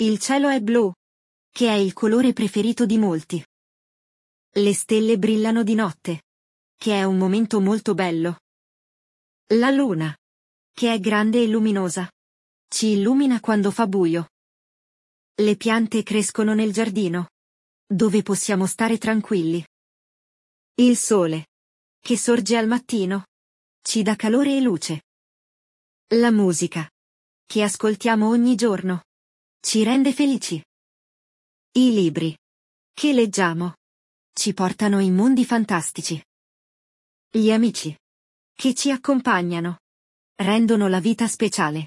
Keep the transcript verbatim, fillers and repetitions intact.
Il cielo è blu, che è il colore preferito di molti. Le stelle brillano di notte, che è un momento molto bello. La luna, che è grande e luminosa, ci illumina quando fa buio. Le piante crescono nel giardino, dove possiamo stare tranquilli. Il sole, che sorge al mattino, ci dà calore e luce. La musica, che ascoltiamo ogni giorno, ci rende felici. I libri, che leggiamo, ci portano in mondi fantastici. Gli amici, che ci accompagnano, rendono la vita speciale.